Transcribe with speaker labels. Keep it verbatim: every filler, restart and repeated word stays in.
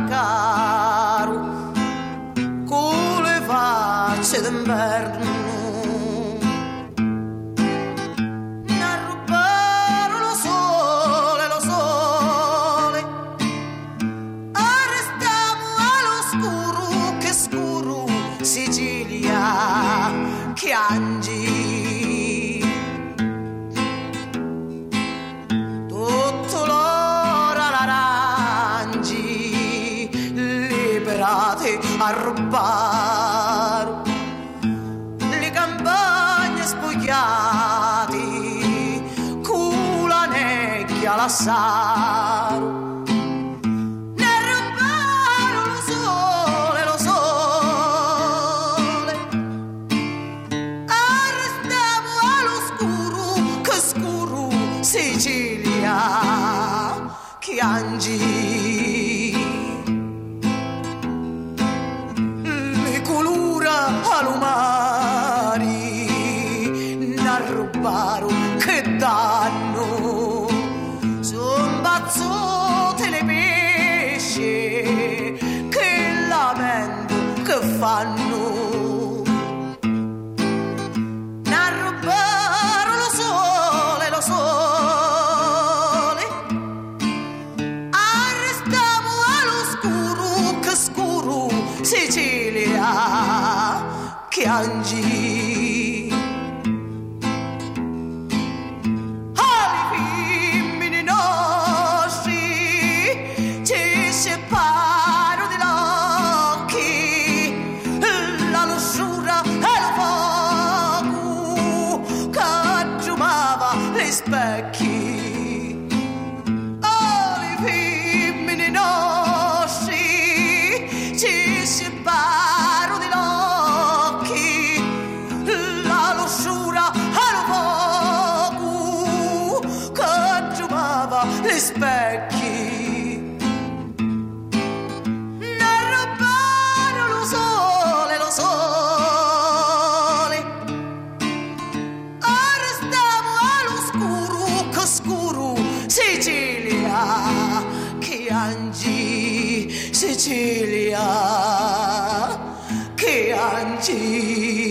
Speaker 1: caro con le facce d'inverno. Chiangi tutto l'oro l'arangi liberate a rubare le campagne spogliate con la necchia l'assaro. Sicilia, Chiangi, le colura alumari, n'arrubaro che danno, son bazzote le pesce, che lamento che fanno. Sicilia, Chiangi, alle femmine nostri ci separo di occhi, la lussuria e il fuoco che trumava gli specchi. Alle femmine nostri ci separo di occhi, la lussuria e il fuoco che trumava gli specchi. Ne rubarono lo sole, lo sole, arrestiamo all'oscuro che scuro. Sicilia, Chiangi, Sicilia, Chiangi.